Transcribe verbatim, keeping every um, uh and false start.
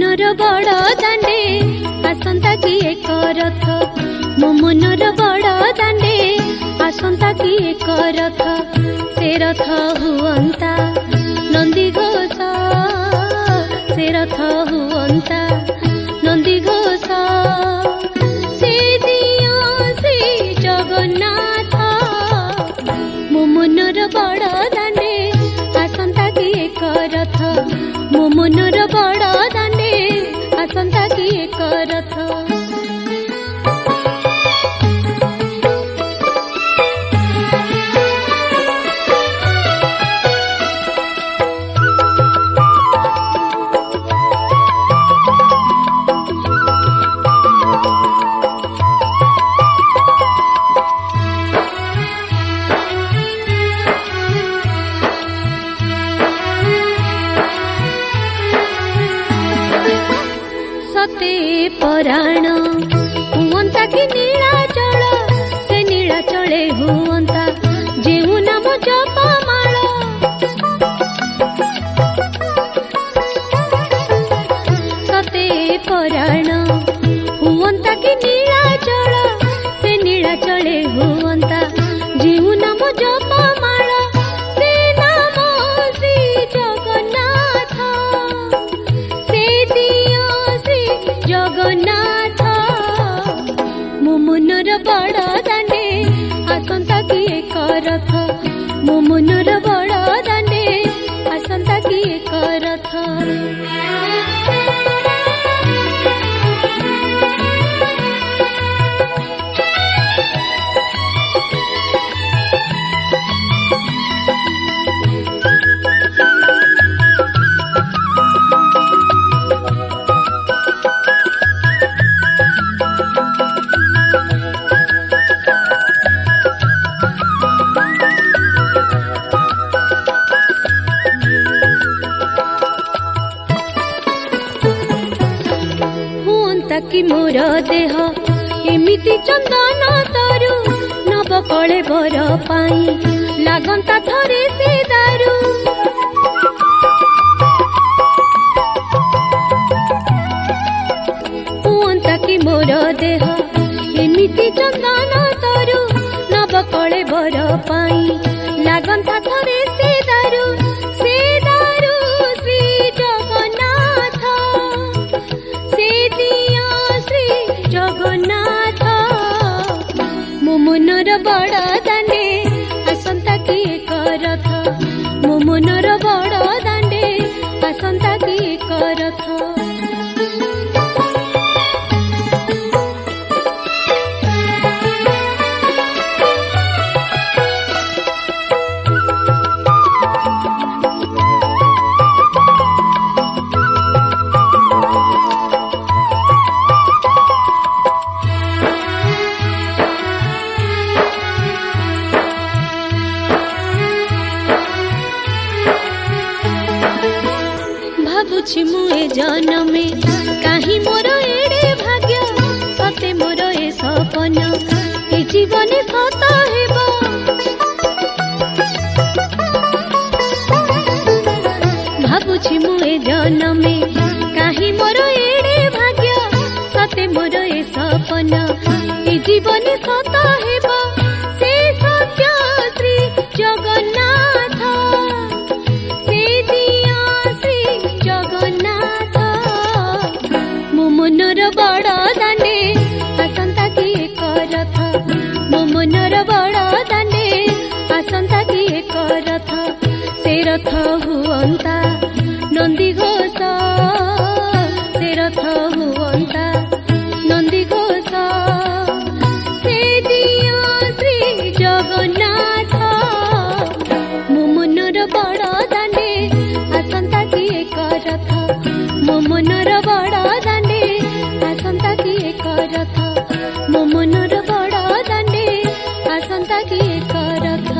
मनर बड़ दांडे आसंता कि एक रथ मो मनर बड़ दांडे आसंता कि एक रथ से रथ हुअंता नंदी घोष से रथ हुअंता नंदी घोष से दिया श्री जगन्नाथ मो मनर बड़ दांडे आसंता कि एक रथ मो मनर बड़ दांडे आसंता कि एक रथ सते पराण हुअंता कि नीलाचल से नीलाचले हुअंता जेउ नाम जपमाळ सते पराण हुअंता कि नीलाचल से नीलाचले हुअंता जेउ नाम जपमाळ से नाम श्री जगन्नाथ से दिया जगन्नाथ मो मनर बड़ दांडे आसंता कि एक रथ मो मनर बड़ दांडे आसंता कि एक रथ कि मोर देह एमिति चंदन तरु नव कले बर पाई लागंता थरे से दारू हुअंता कि मोर देह एमिति चंदन तरु नव कले बर पाई लागंता थरे से दारू से दारू श्री जगन्नाथ से दिया जगन्नाथ मो मनर बड़ दांडे आसंता कि एक रथ मो मनर बड़ दांडे आसंता कि एक रथ भाବୁछि मुए जनमे काहि मोर एड़े भाग्य सते मोर ए सपन ए जीवन सत हेबो भाବୁछि मुए जनमे काहि मोर एड़े भाग्य सते मोर ए सपन ए जीवन सत हेबो से सत्य श्री जगन्नाथ मनर बड़ दांडे आसंता कि एक रथ मो मनर बड़ दांडे आसंता कि एक रथ से रथ हुअंता नंदी घोष से रथ हुअंता नंदी घोष से दिया श्री जगन्नाथ मो मनर बड़ दांडे आसंता कि एक रथ मो मनर बड़ दांडे आसंता कि एक रथ मो मनर बड़ दांडे आसंता कि एक रथ।